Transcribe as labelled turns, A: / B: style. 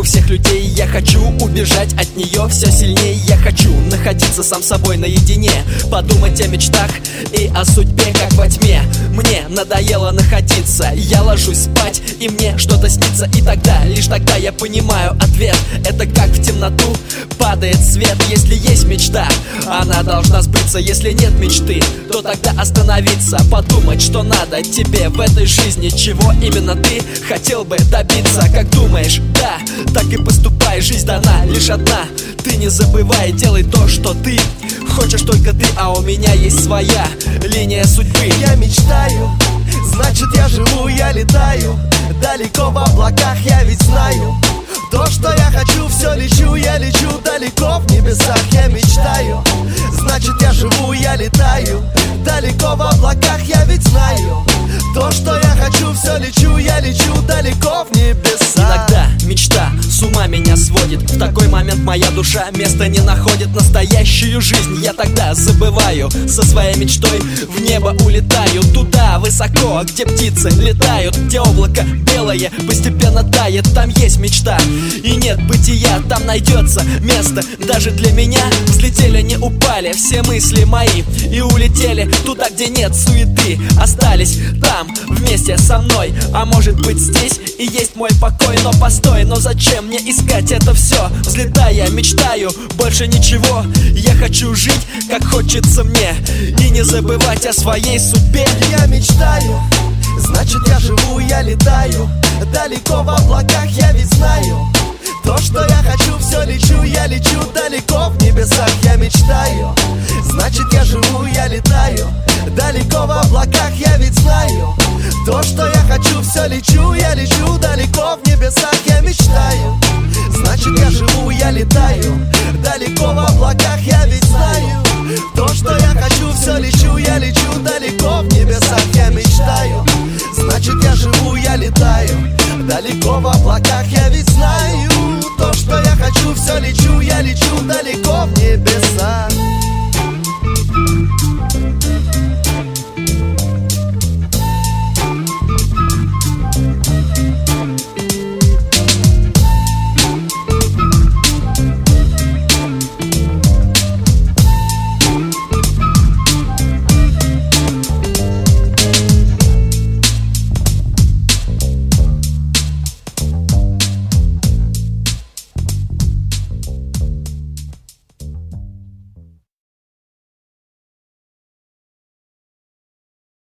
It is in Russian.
A: всех людей. Я хочу убежать от нее все сильнее. Я хочу находиться сам собой наедине, подумать о мечтах и о судьбе, как во тьме. Мне надоело находиться, я ложусь спать, и мне что-то снится. И тогда, лишь тогда я понимаю ответ. Это как в темноту падает свет. Если есть мечта, она должна сбыться. Если нет мечты, то тогда остановиться, подумать, что надо тебе в этой жизни, чего именно ты хотел бы добиться. Как думаешь, да, так и поступай. Жизнь дана лишь одна, ты не забывай, делай то, что ты хочешь только ты, а у меня есть своя линия судьбы.
B: Я мечтаю, значит я живу, я летаю далеко в облаках, я ведь знаю то, что я хочу, все лечу, я лечу далеко в небесах. Я мечтаю, значит я живу, я летаю далеко в облаках, я ведь знаю то, что я хочу, все лечу, я лечу далеко в небесах.
A: Иногда мечта с ума меня сводит. В такой момент моя душа места не находит. Настоящую жизнь я тогда забываю. Со своей мечтой в небо улетаю. Туда высоко, где птицы летают, где облако белое постепенно тает. Там есть мечта и нет бытия. Там найдется место даже для меня. Взлетели, не упали все мысли мои и улетели туда, где нет суеты. Остались там вместе со мной, а может быть здесь и есть мой покой. Но постой, но зачем мне искать это все? Взлетая, мечтаю, больше ничего. Я хочу жить, как хочется мне, и не забывать о своей судьбе.
B: Я мечтаю, значит я живу, я летаю далеко в облаках, я ведь знаю то, что я хочу, все лечу, я лечу далеко в небесах. Я мечтаю, значит я живу, я летаю далеко в облаках, я ведь знаю то, что я хочу, все лечу, я лечу далеко в небесах. Я мечтаю, значит я живу, я летаю далеко в облаках, я ведь знаю то, что я хочу, все лечу, я лечу далеко в небесах. Я мечтаю, значит я живу, я летаю далеко в облаках, я ведь знаю то, что я хочу, все лечу, я лечу далеко